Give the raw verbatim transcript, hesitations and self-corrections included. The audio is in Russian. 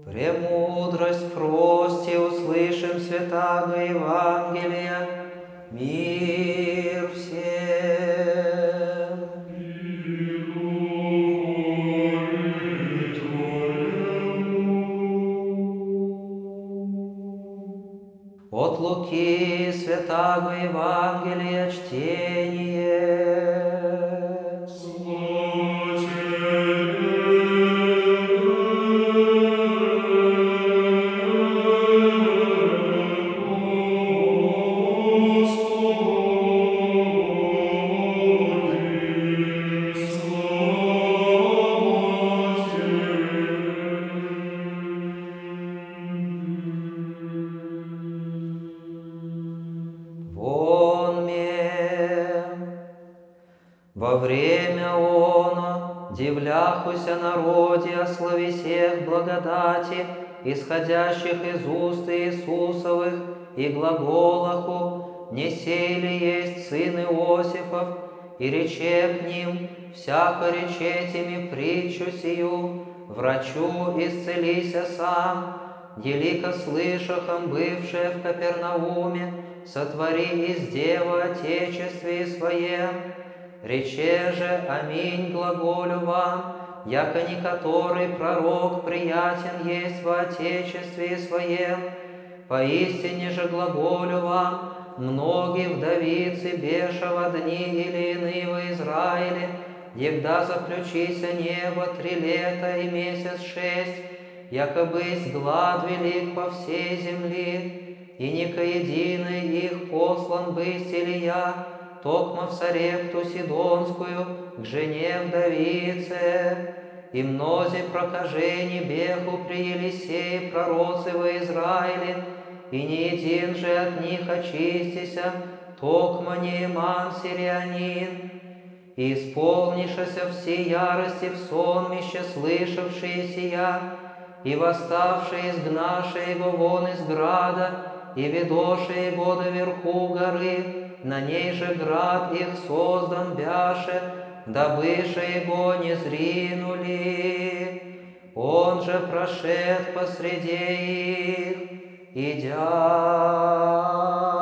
Премудрость прости, услышим святаго Евангелия. Мир всем! От Луки святаго Евангелия чтение. Во время оно, дивляхуся народе о славе всех благодати, исходящих из уст Иисусовых, и глаголаху, не сей ли есть сын Иосифов, и рече к ним, всяко речетими притчу сию, врачу исцелися сам, елико слышахом бывшее в Капернауме, сотвори из дева Отечестве своем. Рече же аминь глаголю вам, яко не который пророк приятен есть во Отечестве своем. Поистине же глаголю вам, многие вдовицы бешего дни или иные в Израиле, егда заключися небо три лета и месяц шесть, якобы есть глад велик по всей земли, и не ко единой их послан быть Илия, токмо в Сарепту Сидонскую, к жене вдовице, и мнози прокажений беху при Елисее пророцы во Израиле, и не един же от них очистися, токмо Нееман сирианин, и исполнишася все ярости в сонмище слышавшие сия, и восставшие изгнавшие его вон из града, и ведошие его до верху горы, на ней же град их создан бяше, добыше его не зринули. Он же прошед посреди их, идя.